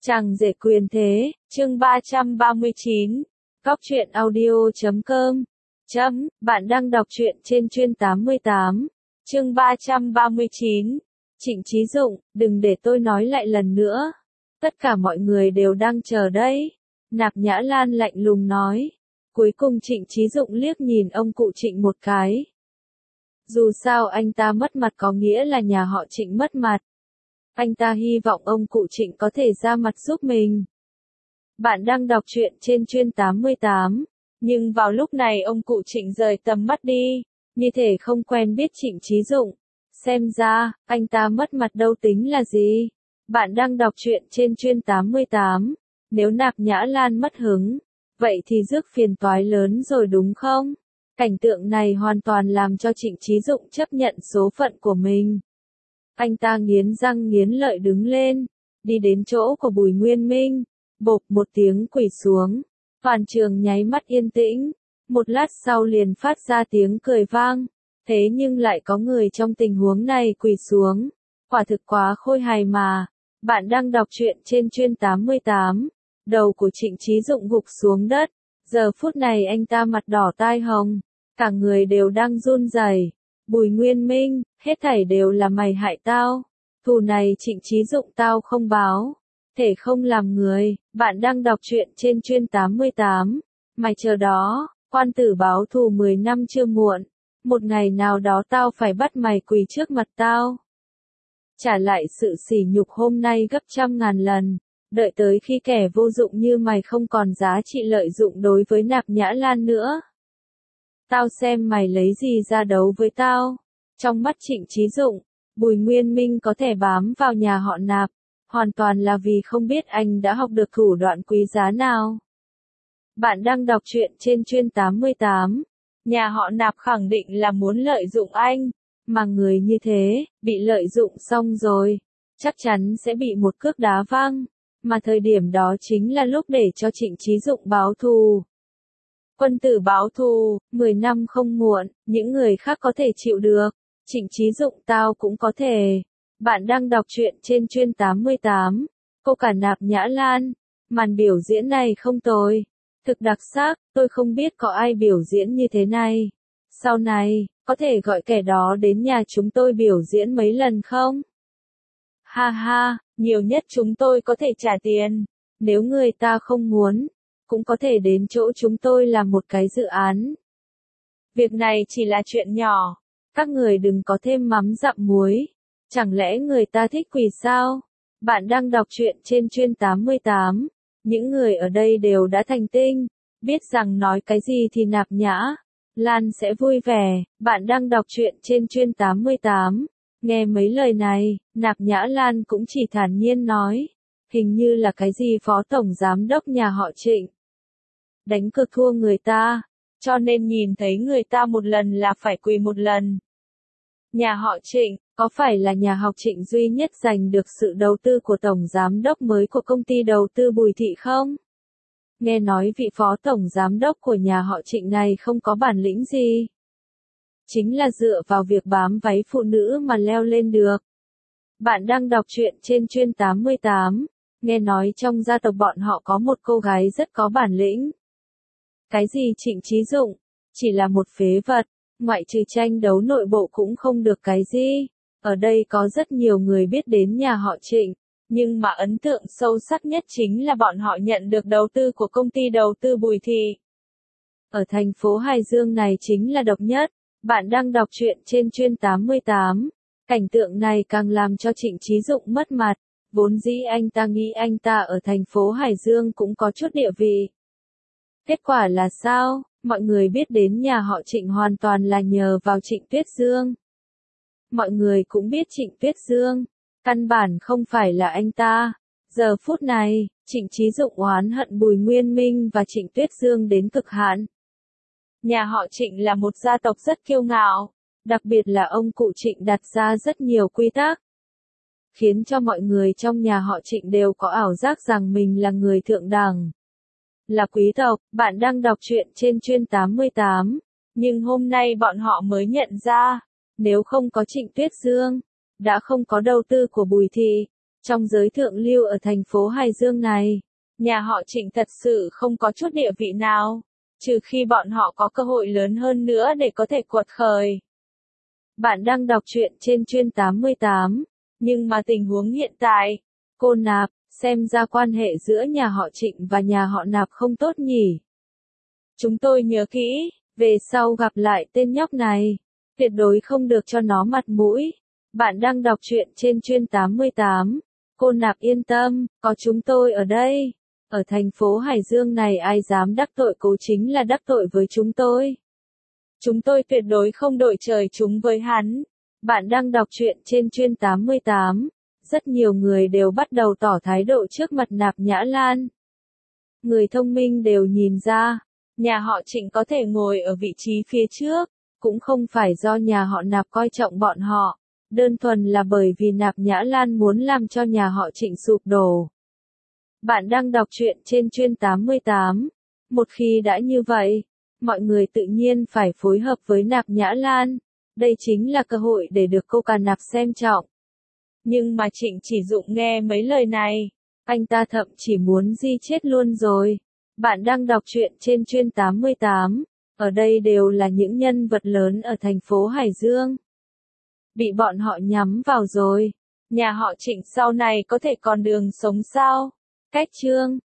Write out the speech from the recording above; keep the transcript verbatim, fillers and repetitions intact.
Chàng rể quyền thế, chương ba trăm ba mươi chín. Góc truyện audio chấm com. Chấm, bạn đang đọc truyện trên chuyên tám mươi tám. Chương ba trăm ba mươi chín. Trịnh Chí Dụng, đừng để tôi nói lại lần nữa. Tất cả mọi người đều đang chờ đấy. Nạp Nhã Lan lạnh lùng nói. Cuối cùng Trịnh Chí Dụng liếc nhìn ông cụ Trịnh một cái. Dù sao anh ta mất mặt có nghĩa là nhà họ Trịnh mất mặt. Anh ta hy vọng ông cụ Trịnh có thể ra mặt giúp mình. Bạn đang đọc truyện trên chuyên tám mươi tám. Nhưng vào lúc này ông cụ Trịnh rời tầm mắt đi, như thể không quen biết Trịnh Chí Dụng. Xem ra, anh ta mất mặt đâu tính là gì. Bạn đang đọc truyện trên chuyên tám mươi tám. Nếu Nạp Nhã Lan mất hứng, vậy thì rước phiền toái lớn rồi đúng không? Cảnh tượng này hoàn toàn làm cho Trịnh Chí Dụng chấp nhận số phận của mình. Anh ta nghiến răng nghiến lợi đứng lên, đi đến chỗ của Bùi Nguyên Minh, bộp một tiếng quỳ xuống. Toàn trường nháy mắt yên tĩnh, một lát sau liền phát ra tiếng cười vang. Thế nhưng lại có người trong tình huống này quỳ xuống. Quả thực quá khôi hài mà. Bạn đang đọc truyện trên chuyên tám mươi tám. Đầu của Trịnh Chí Dụng gục xuống đất. Giờ phút này anh ta mặt đỏ tai hồng. Cả người đều đang run rẩy. Bùi Nguyên Minh, hết thảy đều là mày hại tao. Thù này Trịnh Chí Dụng tao không báo. Thể không làm người. Bạn đang đọc truyện trên chuyên tám mươi tám. Mày chờ đó, quan tử báo thù mười năm chưa muộn. Một ngày nào đó tao phải bắt mày quỳ trước mặt tao. Trả lại sự sỉ nhục hôm nay gấp trăm ngàn lần. Đợi tới khi kẻ vô dụng như mày không còn giá trị lợi dụng đối với Nạp Nhã Lan nữa. Tao xem mày lấy gì ra đấu với tao. Trong mắt Trịnh Chí Dụng, Bùi Nguyên Minh có thể bám vào nhà họ Nạp, hoàn toàn là vì không biết anh đã học được thủ đoạn quý giá nào. Bạn đang đọc truyện trên chuyên tám mươi tám. Nhà họ Nạp khẳng định là muốn lợi dụng anh, mà người như thế, bị lợi dụng xong rồi, chắc chắn sẽ bị một cước đá văng, mà thời điểm đó chính là lúc để cho Trịnh Chí Dụng báo thù. Quân tử báo thù, mười năm không muộn, những người khác có thể chịu được, Trịnh Chí Dụng tao cũng có thể. Bạn đang đọc truyện trên chuyên tám mươi tám. Cô cả Nạp Nhã Lan, màn biểu diễn này không tồi. Thực đặc sắc, tôi không biết có ai biểu diễn như thế này. Sau này, có thể gọi kẻ đó đến nhà chúng tôi biểu diễn mấy lần không? Ha ha, nhiều nhất chúng tôi có thể trả tiền. Nếu người ta không muốn, cũng có thể đến chỗ chúng tôi làm một cái dự án. Việc này chỉ là chuyện nhỏ. Các người đừng có thêm mắm dặm muối. Chẳng lẽ người ta thích quỳ sao? Bạn đang đọc truyện trên chuyên tám mươi tám. Những người ở đây đều đã thành tinh, biết rằng nói cái gì thì Nạp Nhã Lan sẽ vui vẻ. Bạn đang đọc truyện trên chuyên tám mươi tám. Nghe mấy lời này, Nạp Nhã Lan cũng chỉ thản nhiên nói. Hình như là cái gì phó tổng giám đốc nhà họ Trịnh. Đánh cược thua người ta, cho nên nhìn thấy người ta một lần là phải quỳ một lần. Nhà họ Trịnh, có phải là nhà họ Trịnh duy nhất giành được sự đầu tư của tổng giám đốc mới của công ty đầu tư Bùi Thị không? Nghe nói vị phó tổng giám đốc của nhà họ Trịnh này không có bản lĩnh gì. Chính là dựa vào việc bám váy phụ nữ mà leo lên được. Bạn đang đọc truyện trên chuyên tám mươi tám. Nghe nói trong gia tộc bọn họ có một cô gái rất có bản lĩnh. Cái gì Trịnh Chí Dụng? Chỉ là một phế vật, ngoại trừ tranh đấu nội bộ cũng không được cái gì. Ở đây có rất nhiều người biết đến nhà họ Trịnh, nhưng mà ấn tượng sâu sắc nhất chính là bọn họ nhận được đầu tư của công ty đầu tư Bùi Thị. Ở thành phố Hải Dương này chính là độc nhất. Bạn đang đọc truyện trên chuyên tám mươi tám. Cảnh tượng này càng làm cho Trịnh Chí Dụng mất mặt. Vốn dĩ anh ta nghĩ anh ta ở thành phố Hải Dương cũng có chút địa vị. Kết quả là sao? Mọi người biết đến nhà họ Trịnh hoàn toàn là nhờ vào Trịnh Tuyết Dương. Mọi người cũng biết Trịnh Tuyết Dương, căn bản không phải là anh ta. Giờ phút này, Trịnh Chí Dụng oán hận Bùi Nguyên Minh và Trịnh Tuyết Dương đến cực hạn. Nhà họ Trịnh là một gia tộc rất kiêu ngạo, đặc biệt là ông cụ Trịnh đặt ra rất nhiều quy tắc, khiến cho mọi người trong nhà họ Trịnh đều có ảo giác rằng mình là người thượng đẳng, là quý tộc. Bạn đang đọc truyện trên chuyên tám mươi tám, nhưng hôm nay bọn họ mới nhận ra, nếu không có Trịnh Tuyết Dương, đã không có đầu tư của Bùi Thị, Trong giới thượng lưu ở thành phố Hải Dương này, nhà họ Trịnh thật sự không có chút địa vị nào, trừ khi bọn họ có cơ hội lớn hơn nữa để có thể quật khởi. Bạn đang đọc truyện trên chuyên tám mươi tám, nhưng mà tình huống hiện tại, cô Nạp, xem ra quan hệ giữa nhà họ Trịnh và nhà họ Nạp không tốt nhỉ. Chúng tôi nhớ kỹ, về sau gặp lại tên nhóc này, tuyệt đối không được cho nó mặt mũi. Bạn đang đọc truyện trên chuyên tám mươi tám, cô Nạp yên tâm, có chúng tôi ở đây. Ở thành phố Hải Dương này ai dám đắc tội Cố chính là đắc tội với chúng tôi. Chúng tôi tuyệt đối không đội trời chung với hắn. Bạn đang đọc truyện trên chuyên tám mươi tám. Rất nhiều người đều bắt đầu tỏ thái độ trước mặt Nạp Nhã Lan. Người thông minh đều nhìn ra, nhà họ Trịnh có thể ngồi ở vị trí phía trước, cũng không phải do nhà họ Nạp coi trọng bọn họ, đơn thuần là bởi vì Nạp Nhã Lan muốn làm cho nhà họ Trịnh sụp đổ. Bạn đang đọc truyện trên chuyên tám mươi tám. Một khi đã như vậy, mọi người tự nhiên phải phối hợp với Nạp Nhã Lan. Đây chính là cơ hội để được cô cả Nạp xem trọng. Nhưng mà Trịnh Chỉ Dụng nghe mấy lời này, anh ta thậm chỉ muốn di chết luôn rồi. Bạn đang đọc truyện trên chuyên tám mươi tám. Ở đây đều là những nhân vật lớn ở thành phố Hải Dương. Bị bọn họ nhắm vào rồi. Nhà họ Trịnh sau này có thể còn đường sống sao? Cách chương